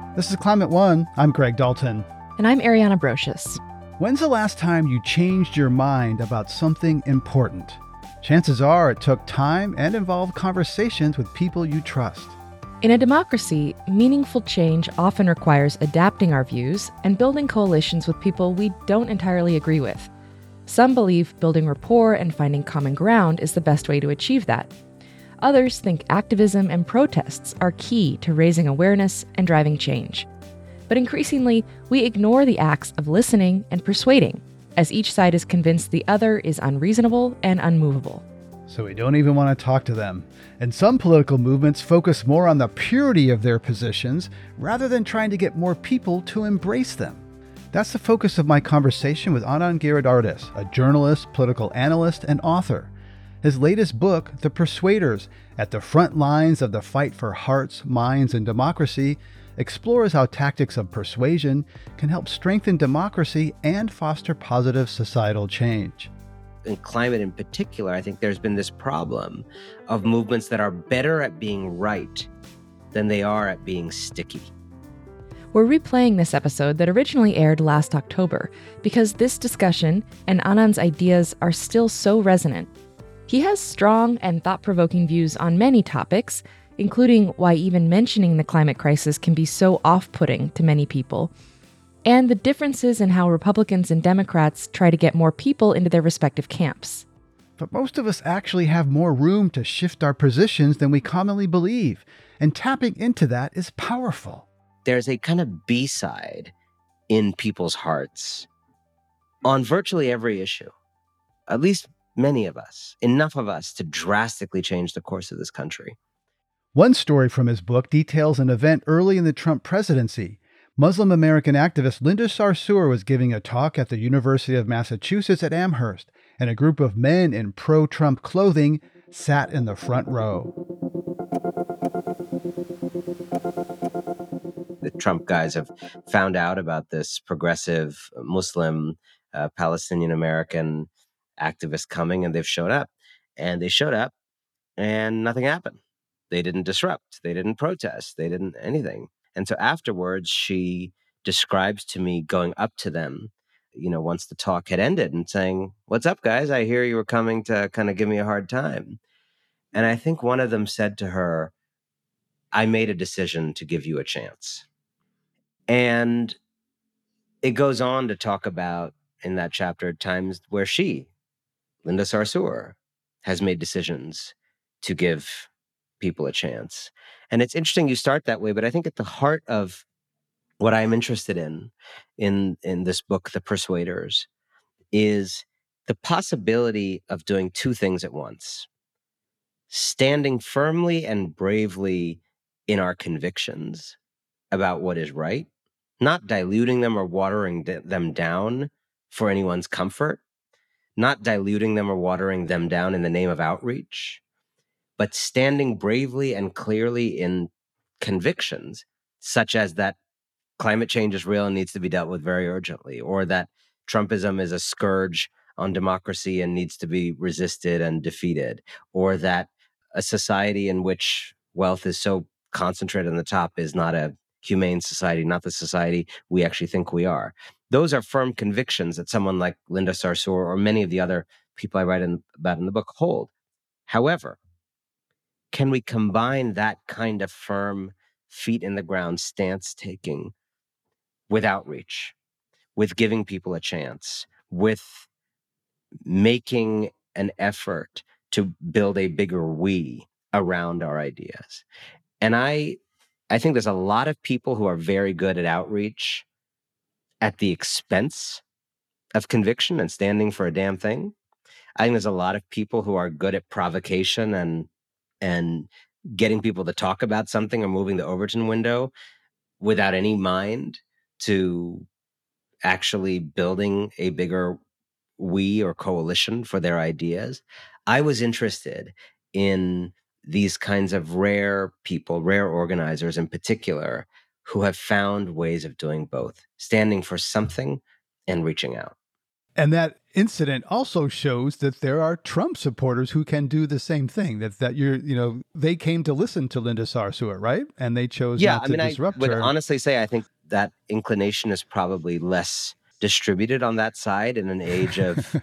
This is Climate One. I'm Greg Dalton. And I'm Ariana Brocious. When's the last time you changed your mind about something important? Chances are it took time and involved conversations with people you trust. In a democracy, meaningful change often requires adapting our views and building coalitions with people we don't entirely agree with. Some believe building rapport and finding common ground is the best way to achieve that. Others think activism and protests are key to raising awareness and driving change. But increasingly, we ignore the acts of listening and persuading, as each side is convinced the other is unreasonable and unmovable. So we don't even want to talk to them. And some political movements focus more on the purity of their positions rather than trying to get more people to embrace them. That's the focus of my conversation with Anand Giridharadas, a journalist, political analyst, and author. His latest book, The Persuaders, At the Front Lines of the Fight for Hearts, Minds, and Democracy, explores how tactics of persuasion can help strengthen democracy and foster positive societal change. In climate in particular, I think there's been this problem of movements that are better at being right than they are at being sticky. We're replaying this episode that originally aired last October because this discussion and Anand's ideas are still so resonant. He has strong and thought-provoking views on many topics, including why even mentioning the climate crisis can be so off-putting to many people, and the differences in how Republicans and Democrats try to get more people into their respective camps. But most of us actually have more room to shift our positions than we commonly believe, and tapping into that is powerful. There's a kind of B-side in people's hearts on virtually every issue, at least many of us, enough of us to drastically change the course of this country. One story from his book details an event early in the Trump presidency. Muslim American activist Linda Sarsour was giving a talk at the University of Massachusetts at Amherst, and a group of men in pro-Trump clothing sat in the front row. The Trump guys have found out about this progressive Muslim Palestinian American activists coming, and they've showed up. And they showed up, and nothing happened. They didn't disrupt. They didn't protest. They didn't anything. And so afterwards, she describes to me going up to them, once the talk had ended and saying, "What's up, guys? I hear you were coming to kind of give me a hard time." And I think one of them said to her, "I made a decision to give you a chance." And it goes on to talk about in that chapter times where she, Linda Sarsour, has made decisions to give people a chance. And it's interesting you start that way, but I think at the heart of what I'm interested in this book, The Persuaders, is the possibility of doing two things at once. Standing firmly and bravely in our convictions about what is right, not diluting them or watering them down for anyone's comfort, not diluting them or watering them down in the name of outreach, but standing bravely and clearly in convictions such as that climate change is real and needs to be dealt with very urgently, or that Trumpism is a scourge on democracy and needs to be resisted and defeated, or that a society in which wealth is so concentrated on the top is not a humane society, not the society we actually think we are. Those are firm convictions that someone like Linda Sarsour or many of the other people I write about in the book hold. However, can we combine that kind of firm, feet in the ground stance taking with outreach, with giving people a chance, with making an effort to build a bigger we around our ideas? And I think there's a lot of people who are very good at outreach at the expense of conviction and standing for a damn thing. I think there's a lot of people who are good at provocation and getting people to talk about something or moving the Overton window without any mind to actually building a bigger we or coalition for their ideas. I was interested in these kinds of rare people, rare organizers in particular, who have found ways of doing both, standing for something and reaching out. And that incident also shows that there are Trump supporters who can do the same thing. They came to listen to Linda Sarsour, right? And they chose Yeah, not I to mean, I disrupt would her. honestly say I think that inclination is probably less distributed on that side in an age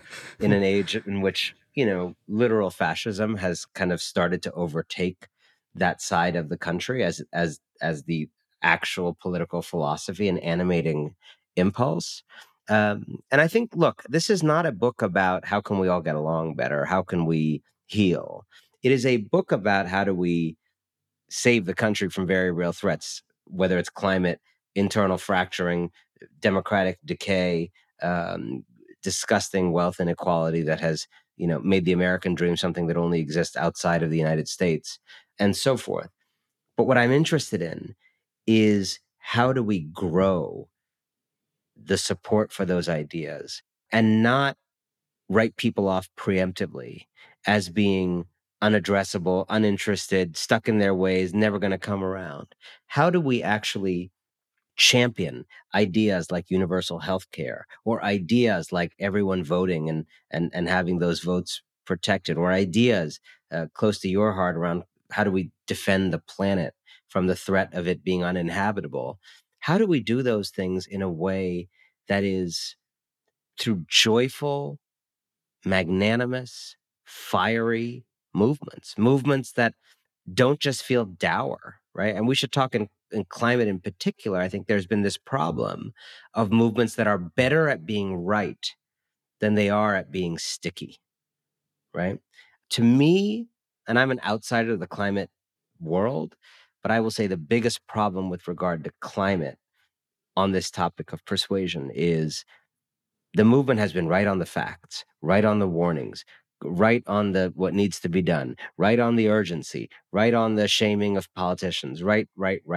in which, literal fascism has kind of started to overtake that side of the country as the actual political philosophy and animating impulse. And I think, look, this is not a book about how can we all get along better, how can we heal. It is a book about how do we save the country from very real threats, whether it's climate, internal fracturing, democratic decay, disgusting wealth inequality that has, made the American dream something that only exists outside of the United States, and so forth. But what I'm interested in is how do we grow the support for those ideas and not write people off preemptively as being unaddressable, uninterested, stuck in their ways, never going to come around. How do we actually champion ideas like universal health care, or ideas like everyone voting and having those votes protected, or ideas close to your heart around how do we defend the planet from the threat of it being uninhabitable? How do we do those things in a way that is through joyful, magnanimous, fiery movements that don't just feel dour, right? And we should talk in climate in particular. I think there's been this problem of movements that are better at being right than they are at being sticky, right? To me, and I'm an outsider of the climate world, but I will say the biggest problem with regard to climate on this topic of persuasion is the movement has been right on the facts, right on the warnings, right on the what needs to be done, right on the urgency, right on the shaming of politicians, right.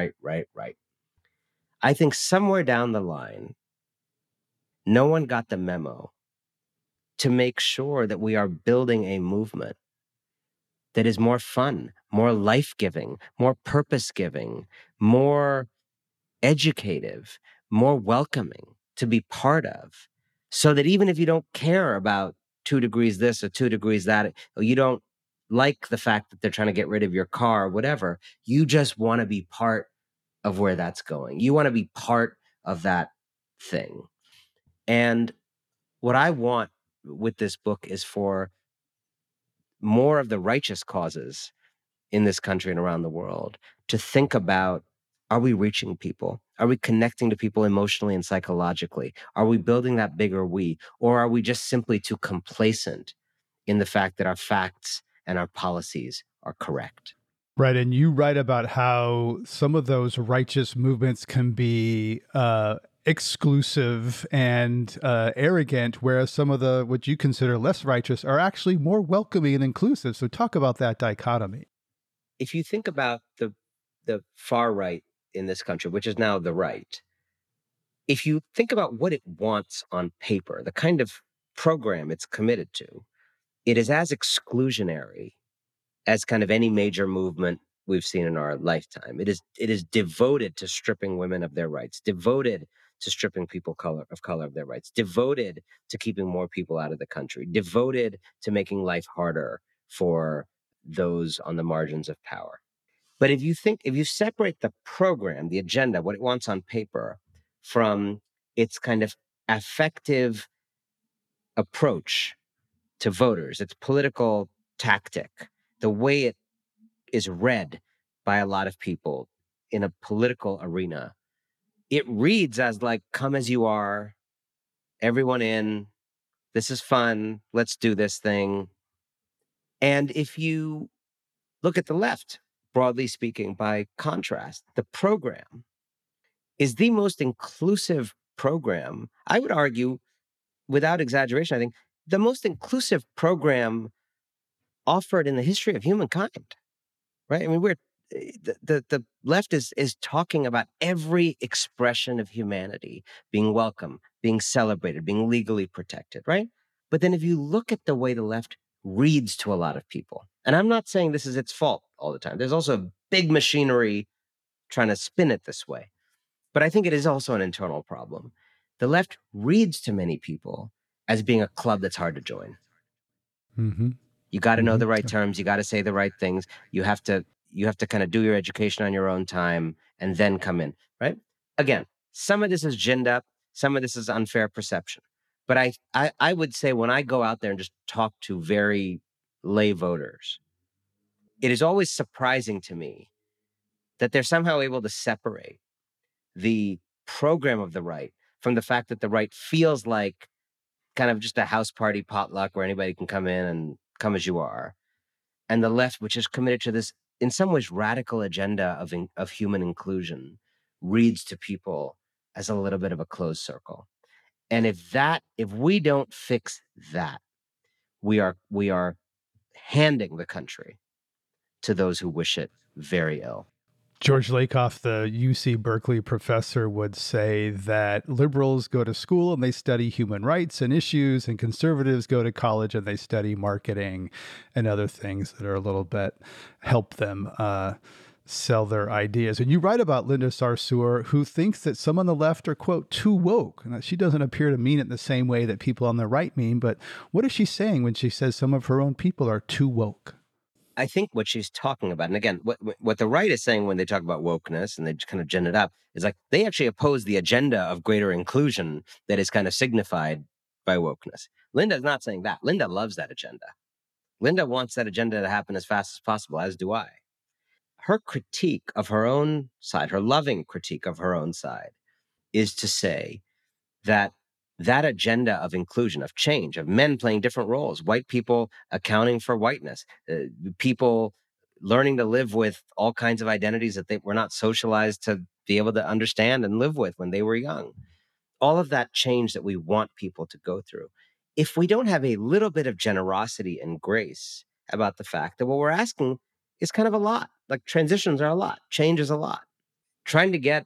I think somewhere down the line, no one got the memo to make sure that we are building a movement that is more fun, more life-giving, more purpose-giving, more educative, more welcoming to be part of, so that even if you don't care about 2 degrees this or 2 degrees that, or you don't like the fact that they're trying to get rid of your car or whatever, you just want to be part of where that's going. You want to be part of that thing. And what I want with this book is for more of the righteous causes in this country and around the world to think about, are we reaching people? Are we connecting to people emotionally and psychologically? Are we building that bigger we? Or are we just simply too complacent in the fact that our facts and our policies are correct? Right. And you write about how some of those righteous movements can be exclusive and arrogant, whereas some of the what you consider less righteous are actually more welcoming and inclusive. So talk about that dichotomy. If you think about the far right in this country, which is now the right, if you think about what it wants on paper, the kind of program it's committed to, it is as exclusionary as kind of any major movement we've seen in our lifetime. It is devoted to stripping women of their rights, devoted to stripping people of color of their rights, devoted to keeping more people out of the country, devoted to making life harder for those on the margins of power. But if you separate the program, the agenda, what it wants on paper, from its kind of affective approach to voters, its political tactic, the way it is read by a lot of people in a political arena, it reads as like, come as you are, everyone in, this is fun, let's do this thing. And if you look at the left, broadly speaking, by contrast, the program is the most inclusive program. I would argue, without exaggeration, I think the most inclusive program offered in the history of humankind, right? I mean, the left is talking about every expression of humanity being welcome, being celebrated, being legally protected, right? But then if you look at the way the left reads to a lot of people, and I'm not saying this is its fault all the time. There's also big machinery trying to spin it this way. But I think it is also an internal problem. The left reads to many people as being a club that's hard to join. Mm-hmm. You got to know Mm-hmm. the right terms. You got to say the right things. You have to kind of do your education on your own time and then come in, right? Again, some of this is ginned up. Some of this is unfair perception. But I would say when I go out there and just talk to very lay voters, it is always surprising to me that they're somehow able to separate the program of the right from the fact that the right feels like kind of just a house party potluck where anybody can come in and come as you are, and the left, which is committed to this, in some ways, radical agenda of human inclusion, reads to people as a little bit of a closed circle. And if we don't fix that, we are handing the country to those who wish it very ill. George Lakoff, the UC Berkeley professor, would say that liberals go to school and they study human rights and issues, and conservatives go to college and they study marketing and other things that are a little bit help them sell their ideas. And you write about Linda Sarsour, who thinks that some on the left are, quote, too woke. And she doesn't appear to mean it the same way that people on the right mean. But what is she saying when she says some of her own people are too woke? I think what she's talking about, and again, what the right is saying when they talk about wokeness and they just kind of gin it up, is like they actually oppose the agenda of greater inclusion that is kind of signified by wokeness. Linda's not saying that. Linda loves that agenda. Linda wants that agenda to happen as fast as possible, as do I. Her critique of her own side, her loving critique of her own side, is to say that that agenda of inclusion, of change, of men playing different roles, white people accounting for whiteness, people learning to live with all kinds of identities that they were not socialized to be able to understand and live with when they were young. All of that change that we want people to go through. If we don't have a little bit of generosity and grace about the fact that what we're asking is kind of a lot, like transitions are a lot, change is a lot. Trying to get,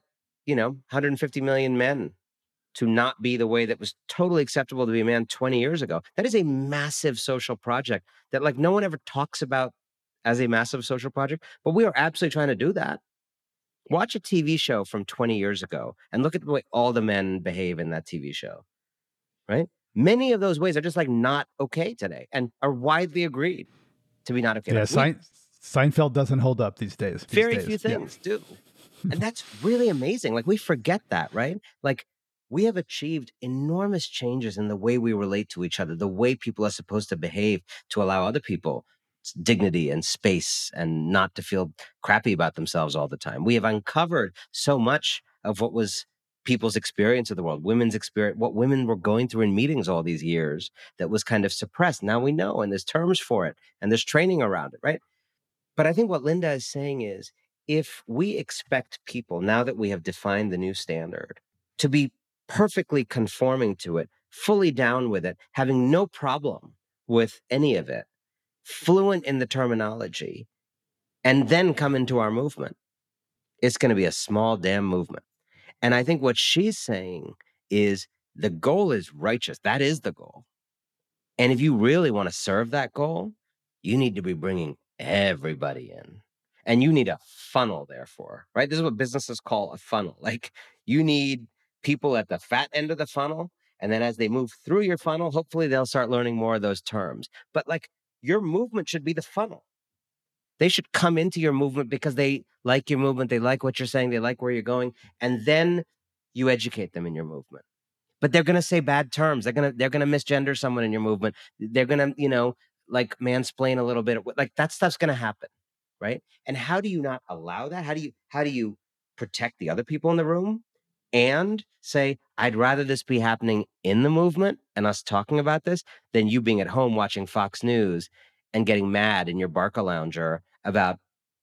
150 million men to not be the way that was totally acceptable to be a man 20 years ago. That is a massive social project that like no one ever talks about as a massive social project, but we are absolutely trying to do that. Watch a TV show from 20 years ago and look at the way all the men behave in that TV show, right? Many of those ways are just like not okay today and are widely agreed to be not okay. Yeah, Like Seinfeld doesn't hold up these days. Very few things do. And that's really amazing. Like we forget that, right? Like we have achieved enormous changes in the way we relate to each other, the way people are supposed to behave to allow other people dignity and space and not to feel crappy about themselves all the time. We have uncovered so much of what was people's experience of the world, women's experience, what women were going through in meetings all these years that was kind of suppressed. Now we know, and there's terms for it, and there's training around it, right? But I think what Linda is saying is if we expect people, now that we have defined the new standard, to be perfectly conforming to it, fully down with it, having no problem with any of it, fluent in the terminology, and then come into our movement, it's going to be a small damn movement. And I think what she's saying is the goal is righteous. That is the goal. And if you really want to serve that goal, you need to be bringing everybody in. And you need a funnel, therefore, right? This is what businesses call a funnel. Like you need people at the fat end of the funnel. And then as they move through your funnel, hopefully they'll start learning more of those terms. But like your movement should be the funnel. They should come into your movement because they like your movement. They like what you're saying. They like where you're going. And then you educate them in your movement. But they're going to say bad terms. They're going to misgender someone in your movement. They're going to, like mansplain a little bit. Like that stuff's going to happen, right? And how do you not allow that? How do you protect the other people in the room and say, I'd rather this be happening in the movement and us talking about this than you being at home watching Fox News and getting mad in your Barcalounger about,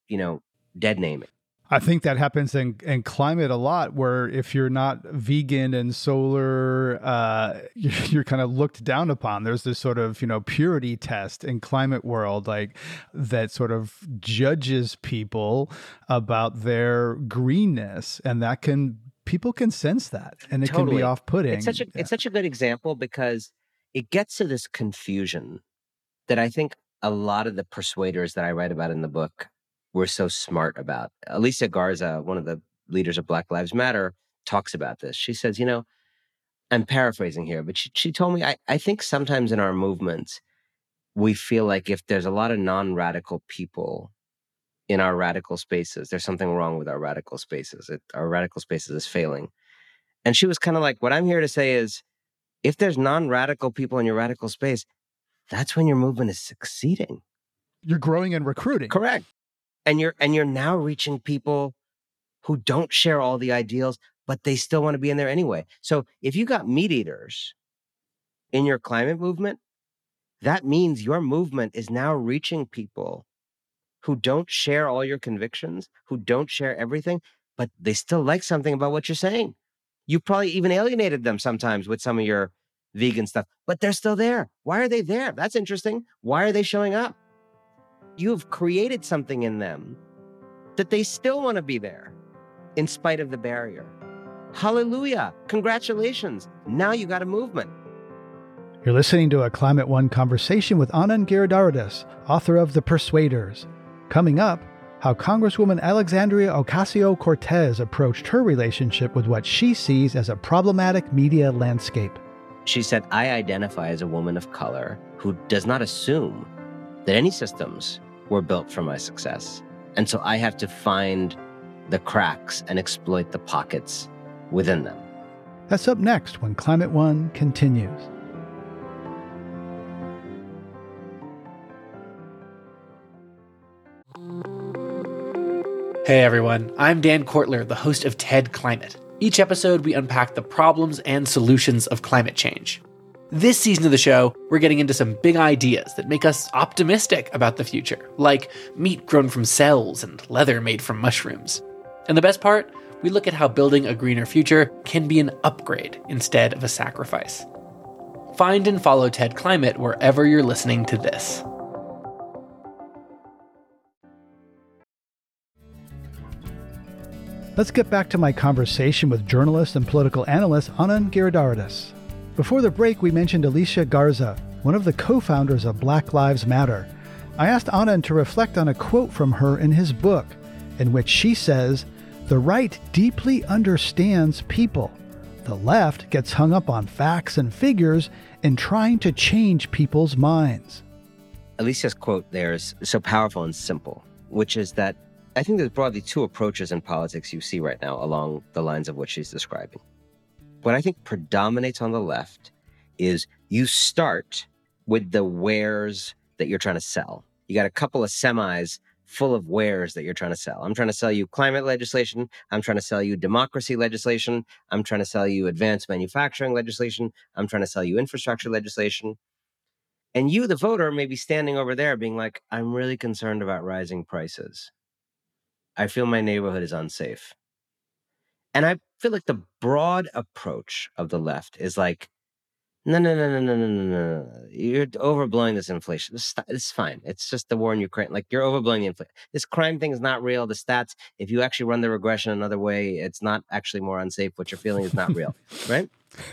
dead naming. I think that happens in climate a lot, where if you're not vegan and solar, you're kind of looked down upon. There's this sort of, purity test in climate world, like that sort of judges people about their greenness. And people can sense that, and it can be off-putting. It's such a good example because it gets to this confusion that I think a lot of the persuaders that I write about in the book were so smart about. Alicia Garza, one of the leaders of Black Lives Matter, talks about this. She says, I'm paraphrasing here, but she told me, I think sometimes in our movements, we feel like if there's a lot of non-radical people in our radical spaces, there's something wrong with our radical spaces. Our radical spaces is failing. And she was kind of like, what I'm here to say is, if there's non-radical people in your radical space, that's when your movement is succeeding. You're growing and recruiting. Correct. And you're now reaching people who don't share all the ideals, but they still want to be in there anyway. So if you got meat eaters in your climate movement, that means your movement is now reaching people who don't share all your convictions, who don't share everything, but they still like something about what you're saying. You probably even alienated them sometimes with some of your vegan stuff, but they're still there. Why are they there? That's interesting. Why are they showing up? You've created something in them that they still want to be there in spite of the barrier. Hallelujah. Congratulations. Now you got a movement. You're listening to a Climate One conversation with Anand Giridharadas, author of The Persuaders. Coming up, how Congresswoman Alexandria Ocasio-Cortez approached her relationship with what she sees as a problematic media landscape. She said, I identify as a woman of color who does not assume that any systems were built for my success. And so I have to find the cracks and exploit the pockets within them. That's up next when Climate One continues. Hey everyone, I'm Dan Kortler, the host of TED Climate. Each episode, we unpack the problems and solutions of climate change. This season of the show, we're getting into some big ideas that make us optimistic about the future, like meat grown from cells and leather made from mushrooms. And the best part, we look at how building a greener future can be an upgrade instead of a sacrifice. Find and follow TED Climate wherever you're listening to this. Let's get back to my conversation with journalist and political analyst Anand Giridharadas. Before the break, we mentioned Alicia Garza, one of the co-founders of Black Lives Matter. I asked Anand to reflect on a quote from her in his book, in which she says, "The right deeply understands people. The left gets hung up on facts and figures in trying to change people's minds." Alicia's quote there is so powerful and simple, which is that I think there's broadly two approaches in politics you see right now along the lines of what she's describing. What I think predominates on the left is you start with the wares that you're trying to sell. You got a couple of semis full of wares that you're trying to sell. I'm trying to sell you climate legislation. I'm trying to sell you democracy legislation. I'm trying to sell you advanced manufacturing legislation. I'm trying to sell you infrastructure legislation. And you, the voter, may be standing over there being like, I'm really concerned about rising prices. I feel my neighborhood is unsafe. And I feel like the broad approach of the left is like, no. You're overblowing this inflation. It's fine. It's just the war in Ukraine. Like, you're overblowing the inflation. This crime thing is not real. The stats, if you actually run the regression another way, it's not actually more unsafe. What you're feeling is not real, right?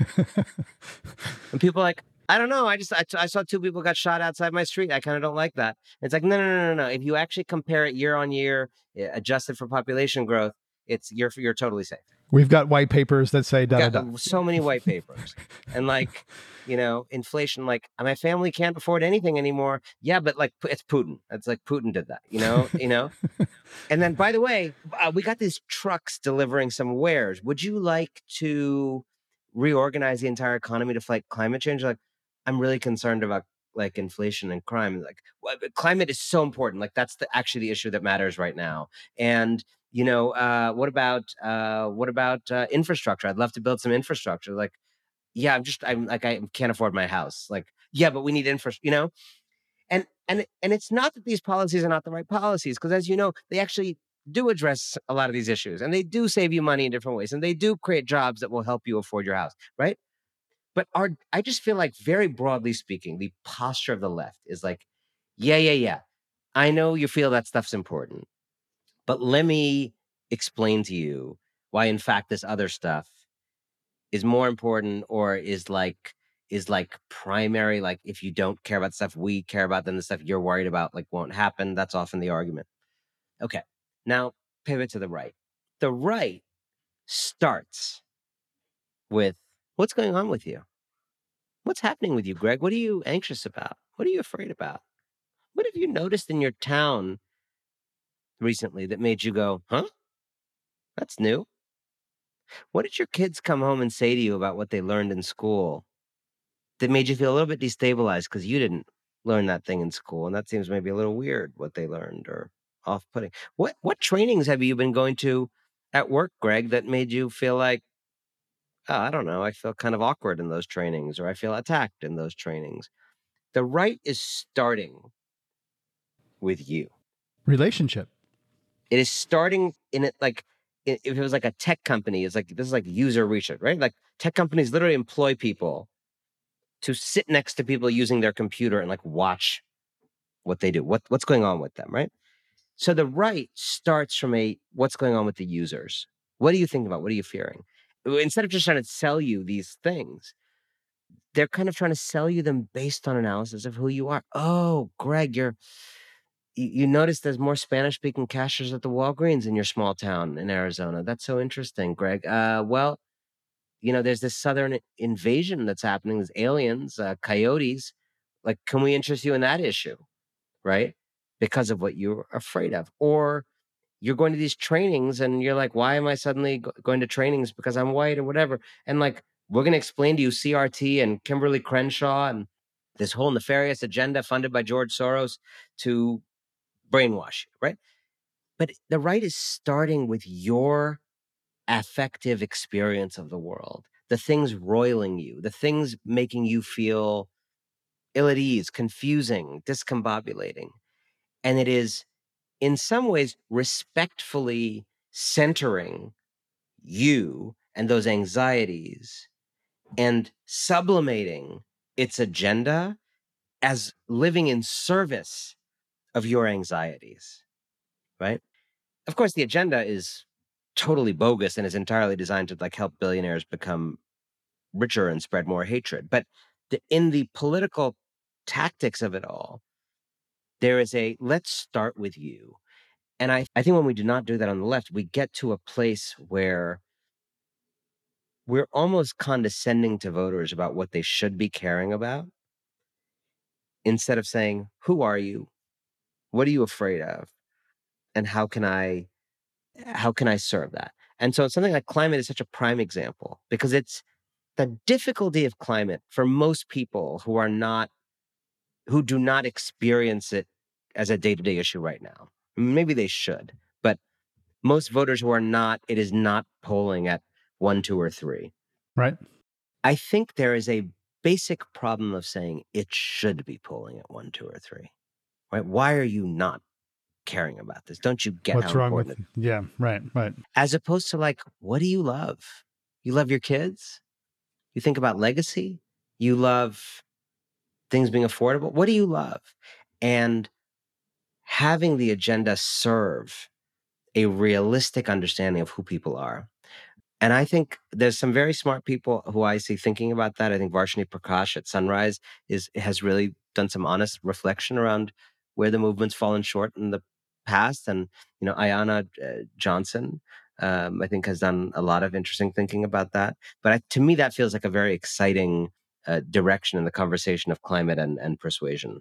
And people are like, I don't know. I saw two people got shot outside my street. I kind of don't like that. It's like, no. If you actually compare it year on year, adjusted for population growth, you're totally safe. We've got white papers that say da. So many white papers. And like, inflation, like my family can't afford anything anymore. Yeah, but like it's Putin. It's like Putin did that, you know? And then, by the way, we got these trucks delivering some wares. Would you like to reorganize the entire economy to fight climate change? Like, I'm really concerned about like inflation and crime. Like, climate is so important. Like, that's actually the issue that matters right now. And what about infrastructure? I'd love to build some infrastructure. Like, yeah, I can't afford my house. Like, yeah, but we need infrastructure, and it's not that these policies are not the right policies, because as you know, they actually do address a lot of these issues, and they do save you money in different ways, and they do create jobs that will help you afford your house, right? But I just feel like, very broadly speaking, the posture of the left is like, yeah. I know you feel that stuff's important, but let me explain to you why, in fact, this other stuff is more important, or is like primary. Like, if you don't care about the stuff we care about, then the stuff you're worried about like won't happen. That's often the argument. Okay, now pivot to the right. The right starts with What's going on with you? What's happening with you, Greg? What are you anxious about? What are you afraid about? What have you noticed in your town recently that made you go, huh? That's new. What did your kids come home and say to you about what they learned in school that made you feel a little bit destabilized because you didn't learn that thing in school? And that seems maybe a little weird what they learned or off-putting. What trainings have you been going to at work, Greg, that made you feel like, oh, I don't know, I feel kind of awkward in those trainings, or I feel attacked in those trainings? The right is starting with you. Relationship. It is starting in it like if it was like a tech company, it's like this is like user research, right? Like tech companies literally employ people to sit next to people using their computer and like watch what they do, what's going on with them, right? So the right starts from what's going on with the users. What are you thinking about? What are you fearing? Instead of just trying to sell you these things, they're kind of trying to sell you them based on analysis of who you are. Oh, Greg, you notice there's more Spanish speaking cashiers at the Walgreens in your small town in Arizona. That's so interesting, Greg. Well, there's this southern invasion that's happening. There's aliens, coyotes. Like, can we interest you in that issue, right? Because of what you're afraid of. Or you're going to these trainings and you're like, why am I suddenly going to trainings because I'm white or whatever? And like, we're going to explain to you CRT and Kimberly Crenshaw and this whole nefarious agenda funded by George Soros to brainwash you, right? But the right is starting with your affective experience of the world, the things roiling you, the things making you feel ill at ease, confusing, discombobulating. And it is, in some ways, respectfully centering you and those anxieties and sublimating its agenda as living in service of your anxieties, right? Of course, the agenda is totally bogus and is entirely designed to like help billionaires become richer and spread more hatred. But in the political tactics of it all, there is let's start with you. And I think when we do not do that on the left, we get to a place where we're almost condescending to voters about what they should be caring about instead of saying, who are you? What are you afraid of? And how can I serve that? And so something like climate is such a prime example because it's the difficulty of climate for most people who do not experience it as a day-to-day issue right now. Maybe they should, but most voters who are not, it is not polling at 1, 2, or 3. Right. I think there is a basic problem of saying it should be polling at 1, 2, or 3. Right? Why are you not caring about this? Don't you get What's how wrong important with? Yeah. Right. Right. as opposed to like, what do you love? You love your kids? You think about legacy? You love things being affordable? What do you love? And having the agenda serve a realistic understanding of who people are. And I think there's some very smart people who I see thinking about that. I think Varshney Prakash at Sunrise has really done some honest reflection around where the movement's fallen short in the past. And, Ayanna Johnson, I think, has done a lot of interesting thinking about that. But to me, that feels like a very exciting direction in the conversation of climate and persuasion.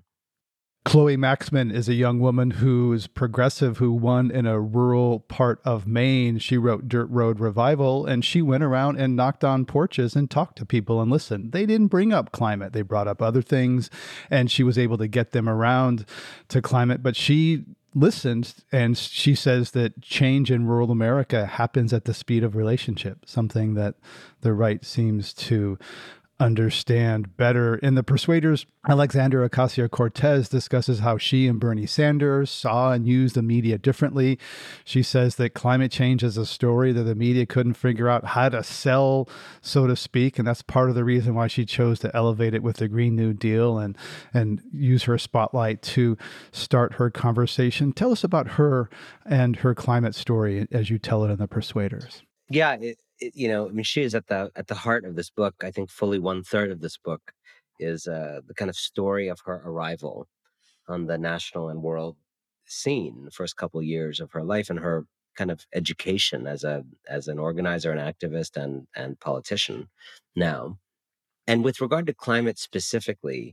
Chloe Maxman is a young woman who is progressive, who won in a rural part of Maine. She wrote Dirt Road Revival, and she went around and knocked on porches and talked to people and listened. They didn't bring up climate. They brought up other things, and she was able to get them around to climate. But she listened, and she says that change in rural America happens at the speed of relationship, something that the right seems to understand better. In The Persuaders, Alexandra Ocasio-Cortez discusses how she and Bernie Sanders saw and used the media differently. She says that climate change is a story that the media couldn't figure out how to sell, so to speak, and that's part of the reason why she chose to elevate it with the Green New Deal and use her spotlight to start her conversation. Tell us about her and her climate story as you tell it in The Persuaders. Yeah, she is at the heart of this book. I think fully 1/3 of this book is the kind of story of her arrival on the national and world scene, the first couple of years of her life and her kind of education as an organizer, an activist, and politician now. And with regard to climate specifically,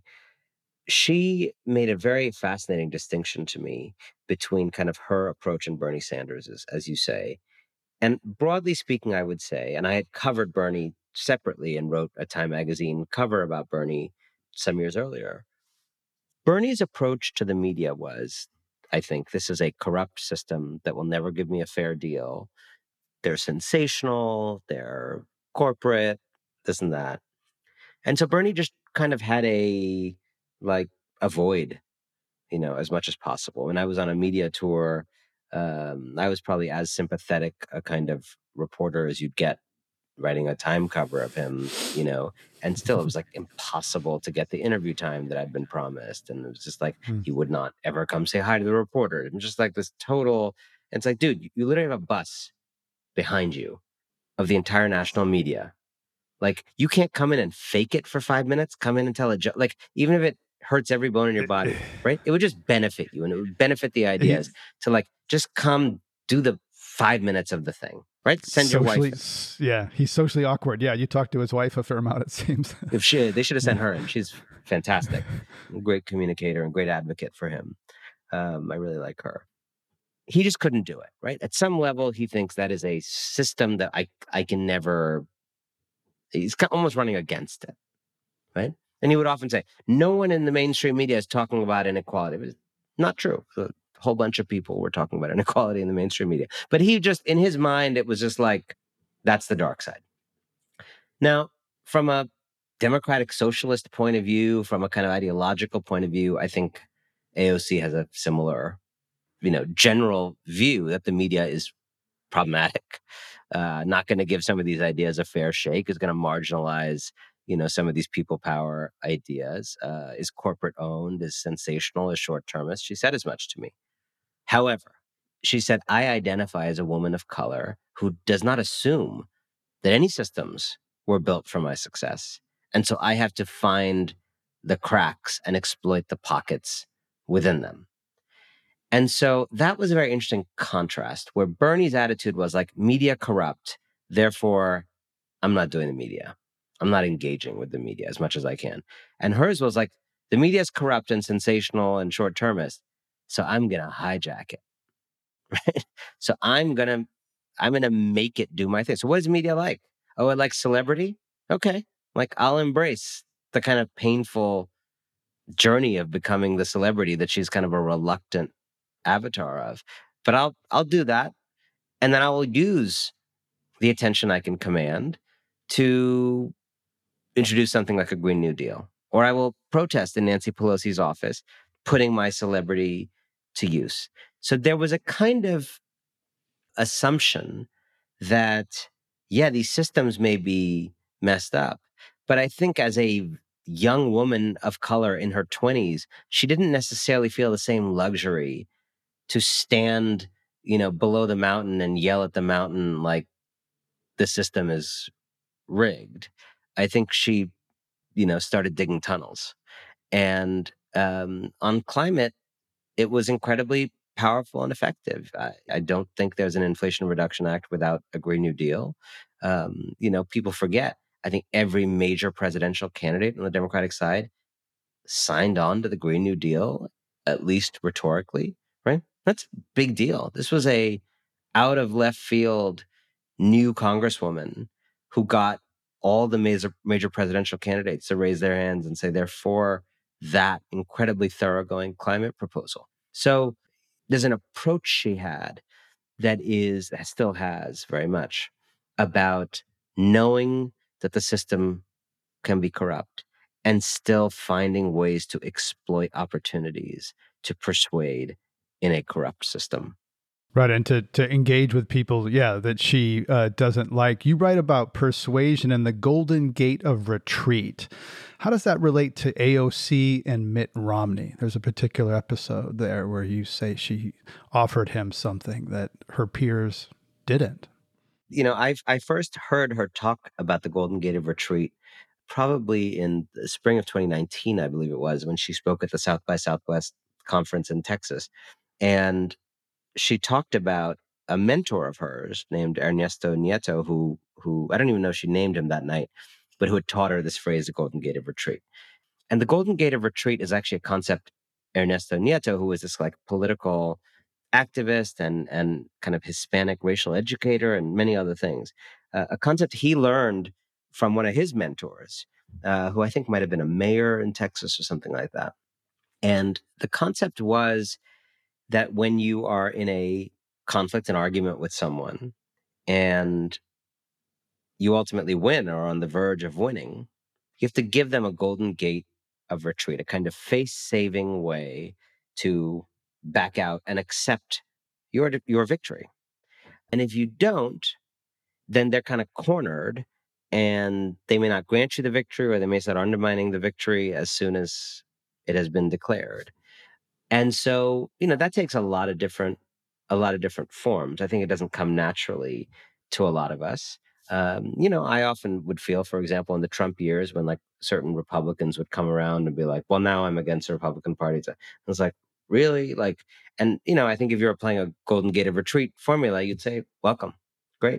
she made a very fascinating distinction to me between kind of her approach and Bernie Sanders's, as you say. And broadly speaking, I would say, and I had covered Bernie separately and wrote a Time magazine cover about Bernie some years earlier. Bernie's approach to the media was, I think, this is a corrupt system that will never give me a fair deal. They're sensational, they're corporate, this and that. And so Bernie just kind of had like, avoid, as much as possible. When I was on a media tour, I was probably as sympathetic a kind of reporter as you'd get writing a Time cover of him, and still it was like impossible to get the interview time that I'd been promised. And it was just like, he would not ever come say hi to the reporter. And just like this total, and it's like, dude, you literally have a bus behind you of the entire national media. Like, you can't come in and fake it for 5 minutes, come in and tell a joke. Like, even if it hurts every bone in your body, right? It would just benefit you, and it would benefit the ideas to like, just come do the 5 minutes of the thing, right? Send your wife. Yeah, he's socially awkward. Yeah, you talk to his wife a fair amount, it seems. They should have sent her in. She's fantastic. Great communicator and great advocate for him. I really like her. He just couldn't do it, right? At some level, he thinks that is a system that I can never... He's almost running against it, right? And he would often say, no one in the mainstream media is talking about inequality. But it's not true. A whole bunch of people were talking about inequality in the mainstream media. But he just, in his mind, it was just like, that's the dark side. Now, from a democratic socialist point of view, from a kind of ideological point of view, I think AOC has a similar, general view that the media is problematic. Not going to give some of these ideas a fair shake, is going to marginalize, some of these people power ideas, is corporate owned, is sensational, is short-termist. She said as much to me. However, she said, I identify as a woman of color who does not assume that any systems were built for my success. And so I have to find the cracks and exploit the pockets within them. And so that was a very interesting contrast, where Bernie's attitude was like, media corrupt, therefore I'm not doing the media. I'm not engaging with the media as much as I can. And hers was like, the media is corrupt and sensational and short-termist, so I'm going to hijack it, right? So I'm going to make it do my thing. So what is media like? Oh, it likes celebrity? Okay. Like, I'll embrace the kind of painful journey of becoming the celebrity that she's kind of a reluctant avatar of. But I'll do that. And then I will use the attention I can command to introduce something like a Green New Deal. Or I will protest in Nancy Pelosi's office, putting my celebrity to use. So there was a kind of assumption that, yeah, these systems may be messed up, but I think as a young woman of color in her 20s, she didn't necessarily feel the same luxury to stand, below the mountain and yell at the mountain like the system is rigged. I think she, started digging tunnels. And on climate, it was incredibly powerful and effective. I don't think there's an Inflation Reduction Act without a Green New Deal. People forget. I think every major presidential candidate on the Democratic side signed on to the Green New Deal, at least rhetorically, right? That's a big deal. This was a out of left field new congresswoman who got all the major presidential candidates to raise their hands and say they're for that incredibly thoroughgoing climate proposal. So there's an approach she had that still has very much about knowing that the system can be corrupt and still finding ways to exploit opportunities to persuade in a corrupt system. Right, and to engage with people, that she doesn't like. You write about persuasion and the Golden Gate of Retreat. How does that relate to AOC and Mitt Romney? There's a particular episode there where you say she offered him something that her peers didn't. I first heard her talk about the Golden Gate of Retreat probably in the spring of 2019, I believe it was, when she spoke at the South by Southwest conference in Texas. And she talked about a mentor of hers named Ernesto Nieto, who I don't even know if she named him that night, but who had taught her this phrase, the Golden Gate of Retreat. And the Golden Gate of Retreat is actually a concept Ernesto Nieto, who was this like political activist and kind of Hispanic racial educator and many other things, a concept he learned from one of his mentors, who I think might have been a mayor in Texas or something like that. And the concept was that when you are in a conflict and argument with someone and you ultimately win or are on the verge of winning, you have to give them a golden gate of retreat, a kind of face-saving way to back out and accept your victory. And if you don't, then they're kind of cornered and they may not grant you the victory, or they may start undermining the victory as soon as it has been declared. And so, that takes a lot of different forms. I think it doesn't come naturally to a lot of us. I often would feel, for example, in the Trump years when like certain Republicans would come around and be like, well, now I'm against the Republican Party. I was like, really? And I think if you were playing a Golden Gate of Retreat formula, you'd say, welcome. Great.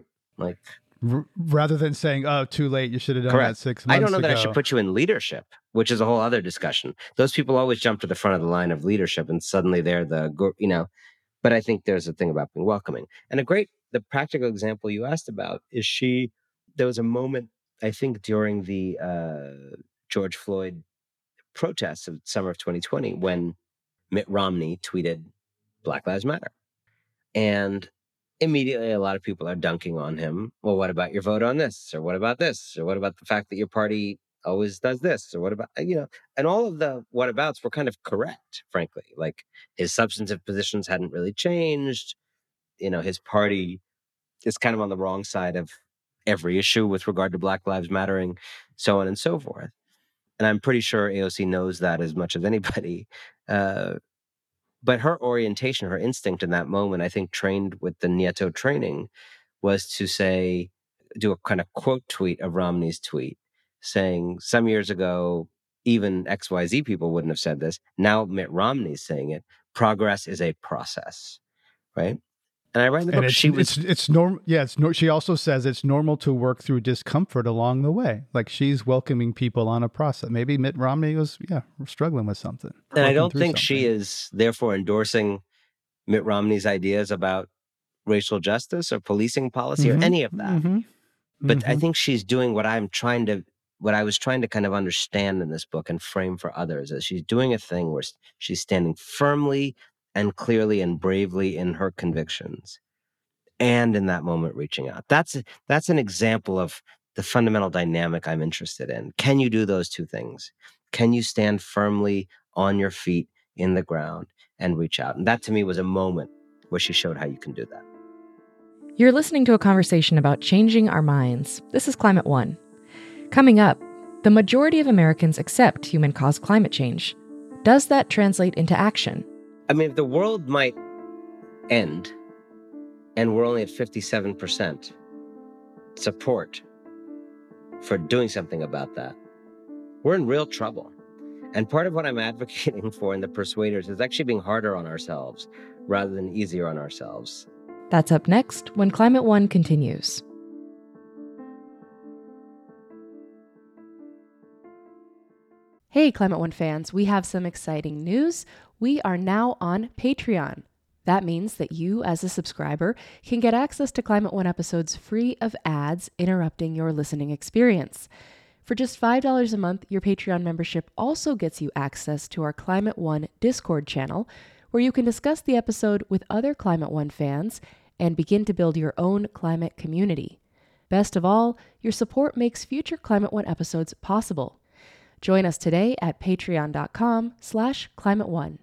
Rather than saying, oh, too late, you should have done that 6 months ago. I don't know that I should put you in leadership, which is a whole other discussion. Those people always jump to the front of the line of leadership and suddenly they're but I think there's a thing about being welcoming. And the practical example you asked about is there was a moment, I think, during the George Floyd protests of summer of 2020 when Mitt Romney tweeted Black Lives Matter. And immediately a lot of people are dunking on him. Well, what about your vote on this? Or what about this? Or what about the fact that your party always does this? Or what about, and all of the whatabouts were kind of correct, frankly. Like his substantive positions hadn't really changed. His party is kind of on the wrong side of every issue with regard to Black Lives Mattering, so on and so forth. And I'm pretty sure AOC knows that as much as anybody. But her orientation, her instinct in that moment, I think trained with the Nieto training, was to do a kind of quote tweet of Romney's tweet saying some years ago, even XYZ people wouldn't have said this. Now Mitt Romney's saying it. Progress is a process, right? And I read in the book, it's normal. Yeah, she also says it's normal to work through discomfort along the way. Like she's welcoming people on a process. Maybe Mitt Romney was, struggling with something. And I don't think she is therefore endorsing Mitt Romney's ideas about racial justice or policing policy or any of that. Mm-hmm. But I think she's doing what I was trying to kind of understand in this book and frame for others, is she's doing a thing where she's standing firmly and clearly and bravely in her convictions, and in that moment reaching out. That's an example of the fundamental dynamic I'm interested in. Can you do those two things? Can you stand firmly on your feet in the ground and reach out? And that to me was a moment where she showed how you can do that. You're listening to a conversation about changing our minds. This is Climate One. Coming up, the majority of Americans accept human-caused climate change. Does that translate into action? I mean, if the world might end and we're only at 57% support for doing something about that, we're in real trouble. And part of what I'm advocating for in The Persuaders is actually being harder on ourselves rather than easier on ourselves. That's up next when Climate One continues. Hey, Climate One fans, we have some exciting news. We are now on Patreon. That means that you, as a subscriber, can get access to Climate One episodes free of ads interrupting your listening experience. For just $5 a month, your Patreon membership also gets you access to our Climate One Discord channel, where you can discuss the episode with other Climate One fans and begin to build your own climate community. Best of all, your support makes future Climate One episodes possible. Join us today at patreon.com/climateone.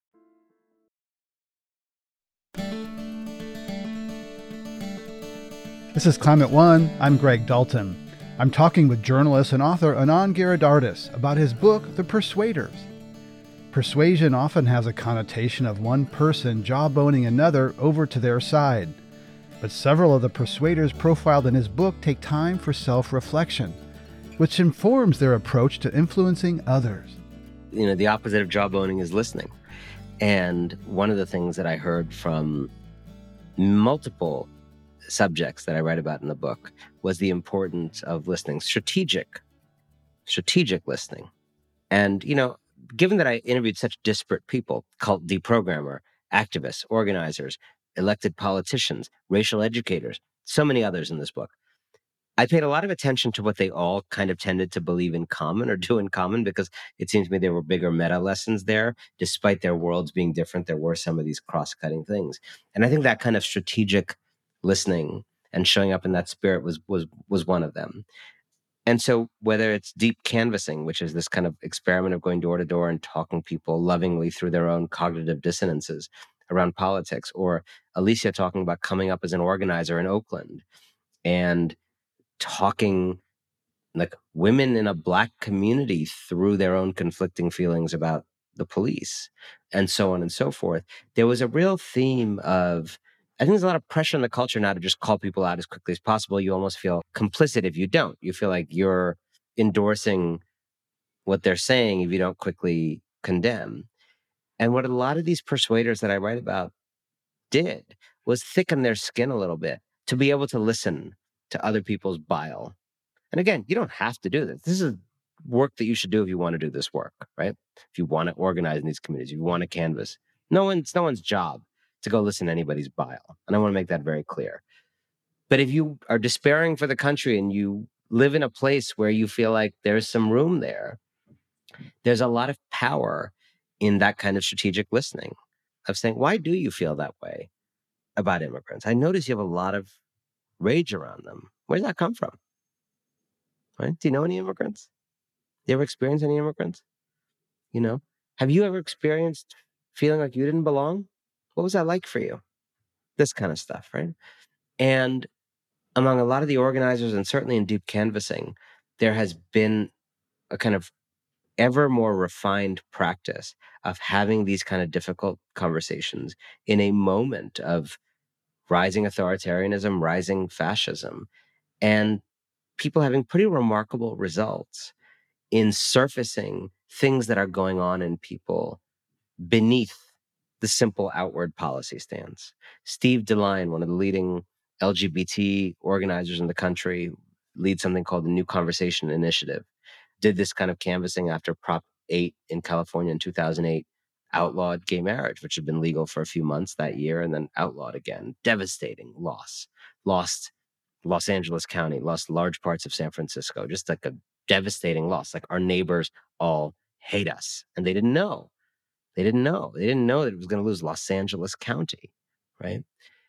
This is Climate One. I'm Greg Dalton. I'm talking with journalist and author Anand Giridharadas about his book, The Persuaders. Persuasion often has a connotation of one person jawboning another over to their side. But several of the persuaders profiled in his book take time for self-reflection, which informs their approach to influencing others. The opposite of jawboning is listening. And one of the things that I heard from multiple subjects that I write about in the book was the importance of listening, strategic listening. And, given that I interviewed such disparate people, cult deprogrammer, activists, organizers, elected politicians, racial educators, so many others in this book, I paid a lot of attention to what they all kind of tended to believe in common or do in common, because it seems to me there were bigger meta lessons there. Despite their worlds being different, there were some of these cross-cutting things. And I think that kind of strategic listening and showing up in that spirit was one of them. And so whether it's deep canvassing, which is this kind of experiment of going door to door and talking people lovingly through their own cognitive dissonances around politics, or Alicia talking about coming up as an organizer in Oakland and talking like women in a Black community through their own conflicting feelings about the police, and so on and so forth. There was a real theme of, I think there's a lot of pressure in the culture now to just call people out as quickly as possible. You almost feel complicit if you don't. You feel like you're endorsing what they're saying if you don't quickly condemn. And what a lot of these persuaders that I write about did was thicken their skin a little bit to be able to listen to other people's bile. And again, you don't have to do this. This is work that you should do if you want to do this work, right? If you want to organize in these communities, if you want to canvas. No one's job to go listen to anybody's bile. And I want to make that very clear. But if you are despairing for the country and you live in a place where you feel like there's some room there, there's a lot of power in that kind of strategic listening of saying, why do you feel that way about immigrants? I notice you have a lot of rage around them. Where does that come from? Right? Do you know any immigrants? Do you ever experience any immigrants? Have you ever experienced feeling like you didn't belong? What was that like for you? This kind of stuff, right? And among a lot of the organizers, and certainly in deep canvassing, there has been a kind of ever more refined practice of having these kind of difficult conversations in a moment of rising authoritarianism, rising fascism, and people having pretty remarkable results in surfacing things that are going on in people beneath the simple outward policy stance. Steve DeLine, one of the leading LGBT organizers in the country, leads something called the New Conversation Initiative, did this kind of canvassing after Prop 8 in California in 2008 outlawed gay marriage, which had been legal for a few months that year and then outlawed again. Devastating loss. Lost Los Angeles County, lost large parts of San Francisco, just like a devastating loss. Like our neighbors all hate us. And they didn't know. They didn't know that it was going to lose Los Angeles County, right?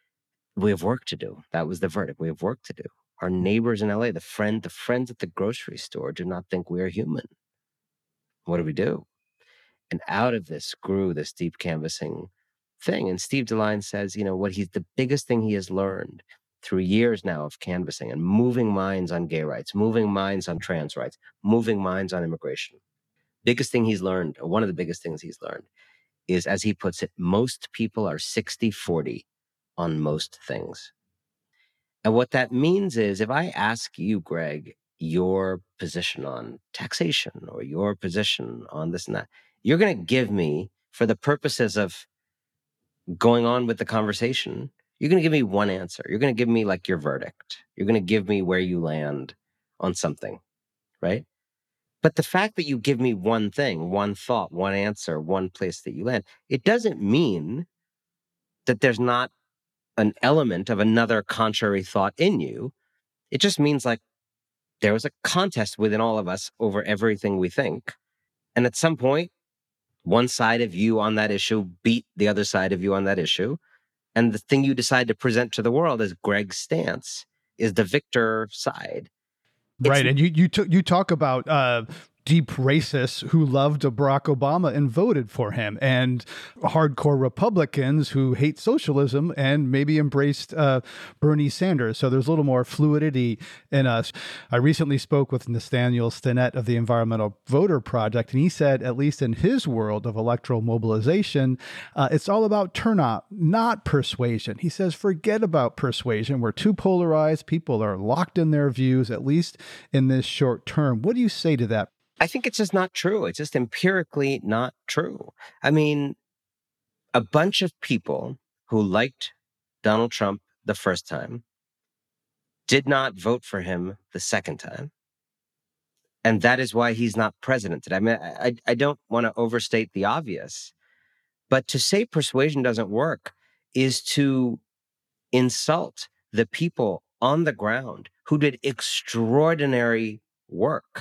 We have work to do. That was the verdict. We have work to do. Our neighbors in LA, the friends at the grocery store do not think we are human. What do we do? And out of this grew this deep canvassing thing. And Steve DeLine says, the biggest thing he has learned through years now of canvassing and moving minds on gay rights, moving minds on trans rights, moving minds on immigration. Biggest thing he's learned, or one of the biggest things he's learned, is, as he puts it, most people are 60-40 on most things. And what that means is, if I ask you, Greg, your position on taxation or your position on this and that, you're going to give me, for the purposes of going on with the conversation, you're going to give me one answer. You're going to give me like your verdict. You're going to give me where you land on something, right? But the fact that you give me one thing, one thought, one answer, one place that you land, it doesn't mean that there's not an element of another contrary thought in you. It just means like there was a contest within all of us over everything we think. And at some point, one side of you on that issue beat the other side of you on that issue. And the thing you decide to present to the world as Greg's stance is the victor side. Right. And you talk about deep racists who loved Barack Obama and voted for him, and hardcore Republicans who hate socialism and maybe embraced Bernie Sanders. So there's a little more fluidity in us. I recently spoke with Nathaniel Stinnett of the Environmental Voter Project, and he said, at least in his world of electoral mobilization, it's all about turnout, not persuasion. He says, forget about persuasion. We're too polarized. People are locked in their views, at least in this short term. What do you say to that? I think it's just not true. It's just empirically not true. I mean, a bunch of people who liked Donald Trump the first time, did not vote for him the second time. And that is why he's not president today. I mean, I don't want to overstate the obvious, but to say persuasion doesn't work is to insult the people on the ground who did extraordinary work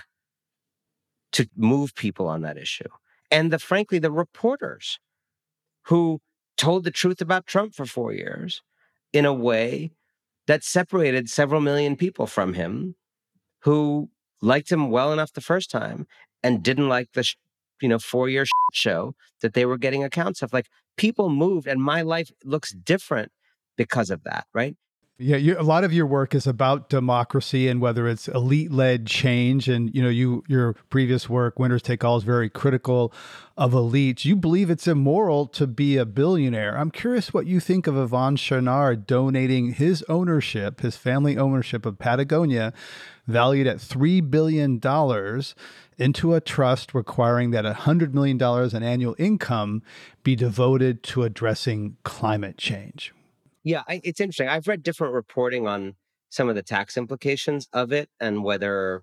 to move people on that issue. And frankly, the reporters who told the truth about Trump for 4 years in a way that separated several million people from him who liked him well enough the first time and didn't like the 4-year show that they were getting accounts of. Like, people moved, and my life looks different because of that, right? Yeah, a lot of your work is about democracy and whether it's elite-led change. And your previous work, Winners Take All, is very critical of elites. You believe it's immoral to be a billionaire. I'm curious what you think of Yvon Chouinard donating his family ownership of Patagonia, valued at $3 billion, into a trust requiring that $100 million in annual income be devoted to addressing climate change. Yeah, it's interesting. I've read different reporting on some of the tax implications of it and whether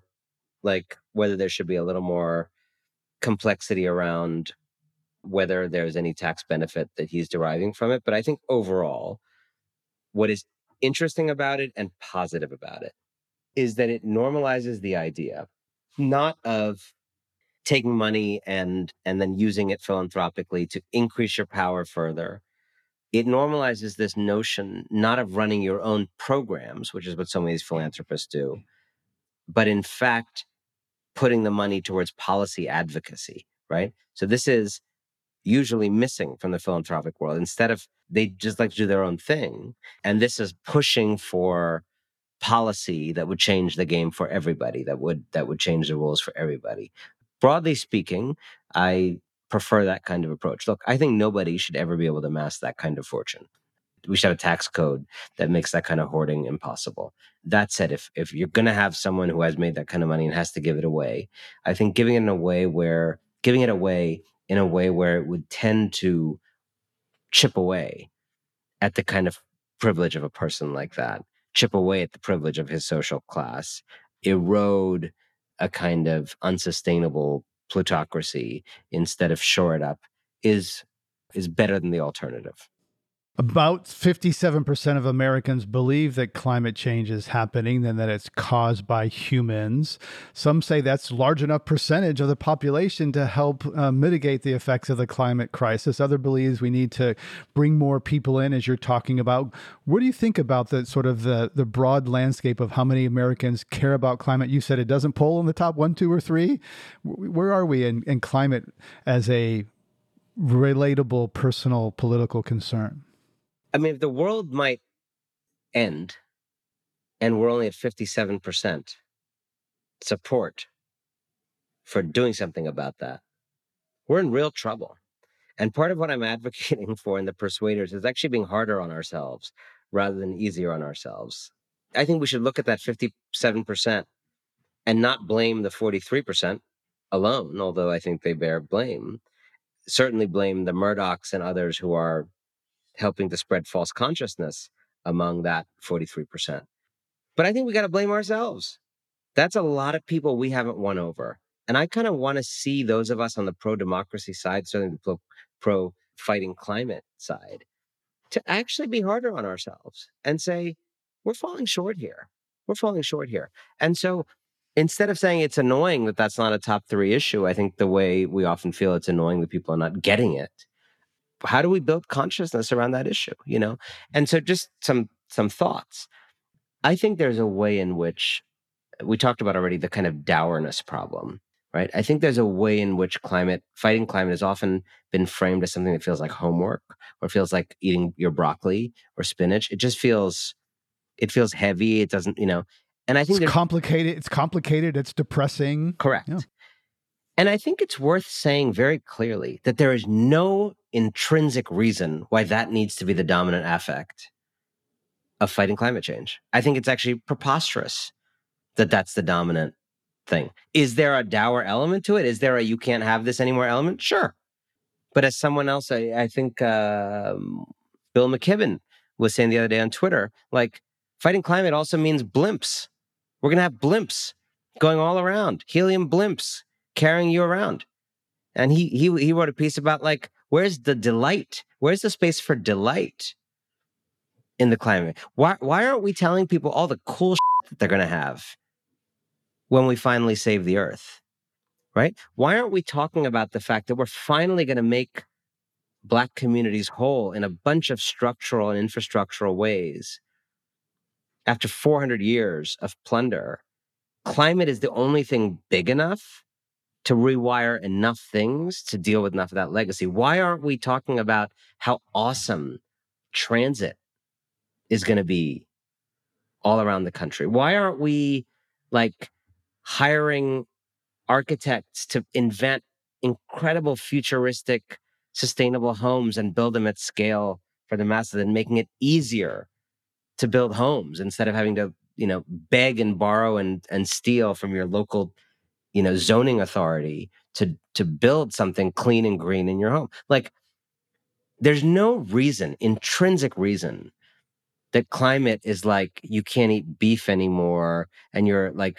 there should be a little more complexity around whether there's any tax benefit that he's deriving from it. But I think overall, what is interesting about it and positive about it is that it normalizes the idea, not of taking money and then using it philanthropically to increase your power further. It normalizes this notion not of running your own programs, which is what so many of these philanthropists do, but in fact, putting the money towards policy advocacy, right? So this is usually missing from the philanthropic world. Instead of, they just like to do their own thing. And this is pushing for policy that would change the game for everybody, that would change the rules for everybody. Broadly speaking, I prefer that kind of approach. Look, I think nobody should ever be able to amass that kind of fortune. We should have a tax code that makes that kind of hoarding impossible. That said, if you're going to have someone who has made that kind of money and has to give it away, I think giving it away in a way where it would tend to chip away at the kind of privilege of a person like that, chip away at the privilege of his social class, erode a kind of unsustainable plutocracy instead of shore it up is better than the alternative. About 57% of Americans believe that climate change is happening and that it's caused by humans. Some say that's a large enough percentage of the population to help mitigate the effects of the climate crisis. Other believes we need to bring more people in, as you're talking about. What do you think about the sort of the broad landscape of how many Americans care about climate? You said it doesn't poll in the top 1, 2, or 3. Where are we in climate as a relatable, personal, political concern? I mean, if the world might end and we're only at 57% support for doing something about that, we're in real trouble. And part of what I'm advocating for in the Persuaders is actually being harder on ourselves rather than easier on ourselves. I think we should look at that 57% and not blame the 43% alone, although I think they bear blame. Certainly blame the Murdochs and others who are helping to spread false consciousness among that 43%. But I think we got to blame ourselves. That's a lot of people we haven't won over. And I kind of want to see those of us on the pro-democracy side, certainly the pro-fighting climate side, to actually be harder on ourselves and say, we're falling short here. We're falling short here. And so instead of saying it's annoying that that's not a top 3 issue, I think the way we often feel it's annoying that people are not getting it. How do we build consciousness around that issue, And so just some thoughts. I think there's a way in which we talked about already the kind of dourness problem, right? I think there's a way in which fighting climate has often been framed as something that feels like homework or feels like eating your broccoli or spinach. It feels heavy. It doesn't, and I think it's complicated. It's depressing. Correct. Yeah. And I think it's worth saying very clearly that there is no intrinsic reason why that needs to be the dominant affect of fighting climate change. I think it's actually preposterous that that's the dominant thing. Is there a dour element to it? Is there a you can't have this anymore element? Sure. But as someone else, I think Bill McKibben was saying the other day on Twitter, like, fighting climate also means blimps. We're going to have blimps going all around, helium blimps carrying you around. And he wrote a piece about, like, where's the delight? Where's the space for delight in the climate? Why aren't we telling people all the cool shit that they're going to have when we finally save the earth, right? Why aren't we talking about the fact that we're finally going to make Black communities whole in a bunch of structural and infrastructural ways? After 400 years of plunder, climate is the only thing big enough to rewire enough things to deal with enough of that legacy. Why aren't we talking about how awesome transit is going to be all around the country? Why aren't we, like, hiring architects to invent incredible futuristic sustainable homes and build them at scale for the masses, and making it easier to build homes instead of having to, beg and borrow and steal from your local, zoning authority to build something clean and green in your home? Like, there's no reason, intrinsic reason, that climate is like, you can't eat beef anymore, and you're like,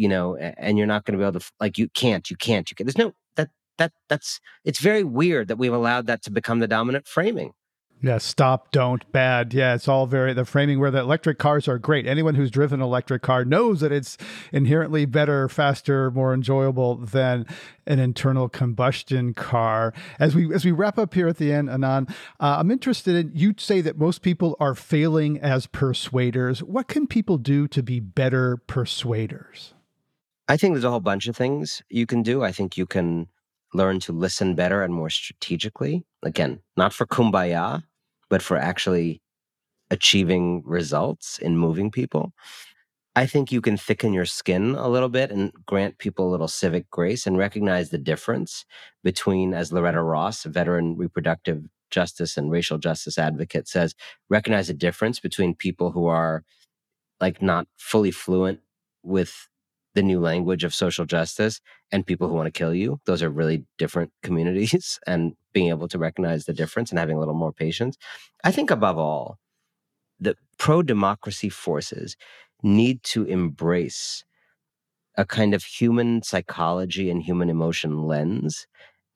and you're not going to be able to, like, you can't. There's no, that's, it's very weird that we've allowed that to become the dominant framing. Yeah, stop, don't, bad. Yeah, it's all the framing where the electric cars are great. Anyone who's driven an electric car knows that it's inherently better, faster, more enjoyable than an internal combustion car. As we wrap up here at the end, Anand, I'm interested in, you say that most people are failing as persuaders. What can people do to be better persuaders? I think there's a whole bunch of things you can do. I think you can learn to listen better and more strategically. Again, not for kumbaya, but for actually achieving results in moving people. I think you can thicken your skin a little bit and grant people a little civic grace and recognize the difference between, as Loretta Ross, a veteran reproductive justice and racial justice advocate, says, recognize the difference between people who are, like, not fully fluent with the new language of social justice and people who want to kill you. Those are really different communities, and being able to recognize the difference and having a little more patience. I think above all, the pro-democracy forces need to embrace a kind of human psychology and human emotion lens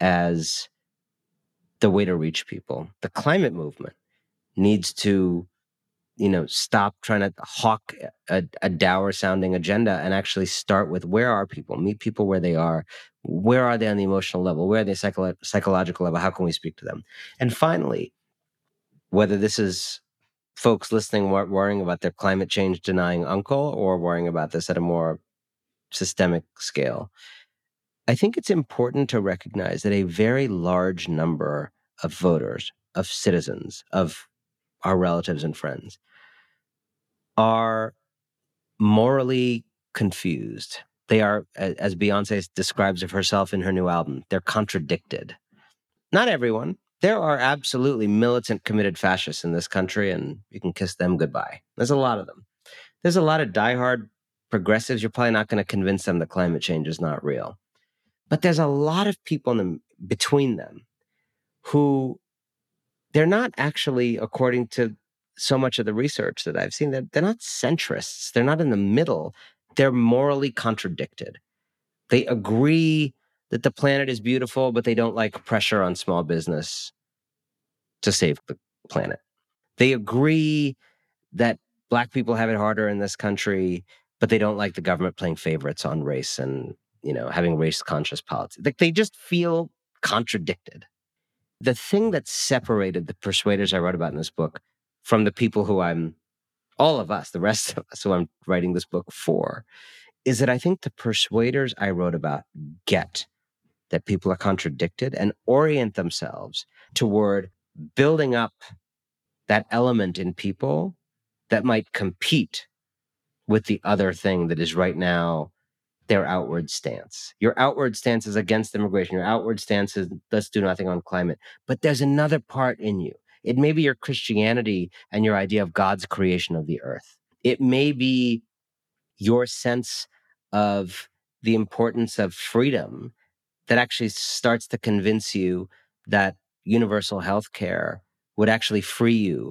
as the way to reach people. The climate movement needs to, stop trying to hawk a dour sounding agenda and actually start with, where are people? Meet people where they are. Where are they on the emotional level? Where are they psychological level? How can we speak to them? And finally, whether this is folks listening worrying about their climate change denying uncle, or worrying about this at a more systemic scale, I think it's important to recognize that a very large number of voters, of citizens, of our relatives and friends, are morally confused. They are, as Beyonce describes of herself in her new album, they're contradicted. Not everyone. There are absolutely militant, committed fascists in this country, and you can kiss them goodbye. There's a lot of them. There's a lot of diehard progressives. You're probably not going to convince them that climate change is not real. But there's a lot of people between them who, they're not actually, according to so much of the research that I've seen, they're not centrists. They're not in the middle. They're morally contradicted. They agree that the planet is beautiful, but they don't like pressure on small business to save the planet. They agree that Black people have it harder in this country, but they don't like the government playing favorites on race and, having race-conscious politics. Like, they just feel contradicted. The thing that separated the persuaders I wrote about in this book from the people who all of us, the rest of us who I'm writing this book for, is that I think the persuaders I wrote about get that people are contradicted and orient themselves toward building up that element in people that might compete with the other thing that is right now their outward stance. Your outward stance is against immigration. Your outward stance is, let's do nothing on climate. But there's another part in you. It may be your Christianity and your idea of God's creation of the earth. It may be your sense of the importance of freedom that actually starts to convince you that universal health care would actually free you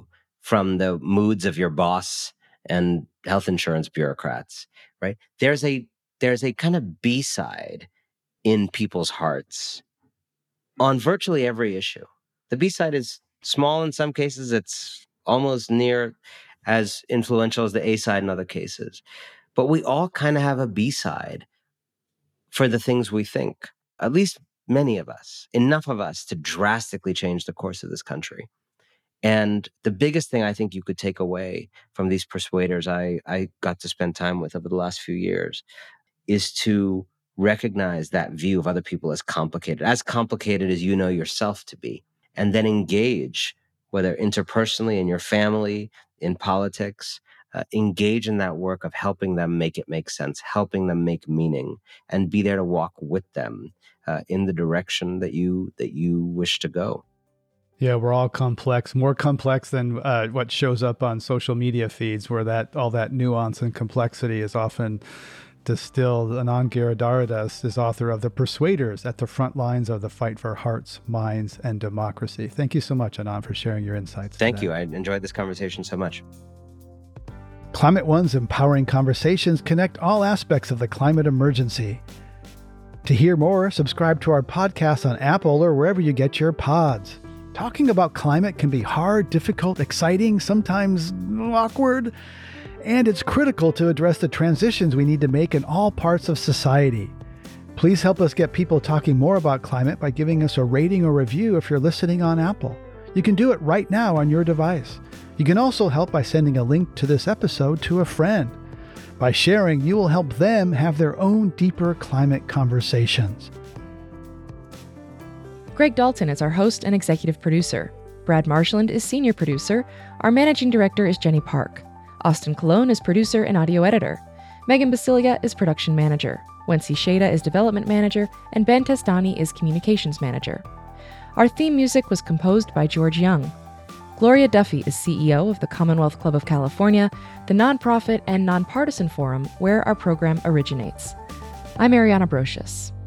from the moods of your boss and health insurance bureaucrats, right? There's a kind of B-side in people's hearts on virtually every issue. The B-side is small in some cases. It's almost near as influential as the A-side in other cases. But we all kind of have a B-side for the things we think, at least many of us, enough of us to drastically change the course of this country. And the biggest thing I think you could take away from these persuaders I got to spend time with over the last few years is to recognize that view of other people as complicated as you know yourself to be, and then engage, whether interpersonally in your family, in politics, engage in that work of helping them make it make sense, helping them make meaning, and be there to walk with them in the direction that you wish to go. Yeah, we're all complex, more complex than what shows up on social media feeds, where all that nuance and complexity is often distilled. Anand Giridharadas is author of The Persuaders at the Front Lines of the Fight for Hearts, Minds, and Democracy. Thank you so much, Anand, for sharing your insights. Thank you. I enjoyed this conversation so much. Climate One's empowering conversations connect all aspects of the climate emergency. To hear more, subscribe to our podcast on Apple or wherever you get your pods. Talking about climate can be hard, difficult, exciting, sometimes awkward, and it's critical to address the transitions we need to make in all parts of society. Please help us get people talking more about climate by giving us a rating or review if you're listening on Apple. You can do it right now on your device. You can also help by sending a link to this episode to a friend. By sharing, you will help them have their own deeper climate conversations. Greg Dalton is our host and executive producer. Brad Marshland is senior producer. Our managing director is Jenny Park. Austin Colon is producer and audio editor. Megan Basilia is production manager. Wency Shada is development manager. And Ben Testani is communications manager. Our theme music was composed by George Young. Gloria Duffy is CEO of the Commonwealth Club of California, the nonprofit and nonpartisan forum where our program originates. I'm Ariana Brocious.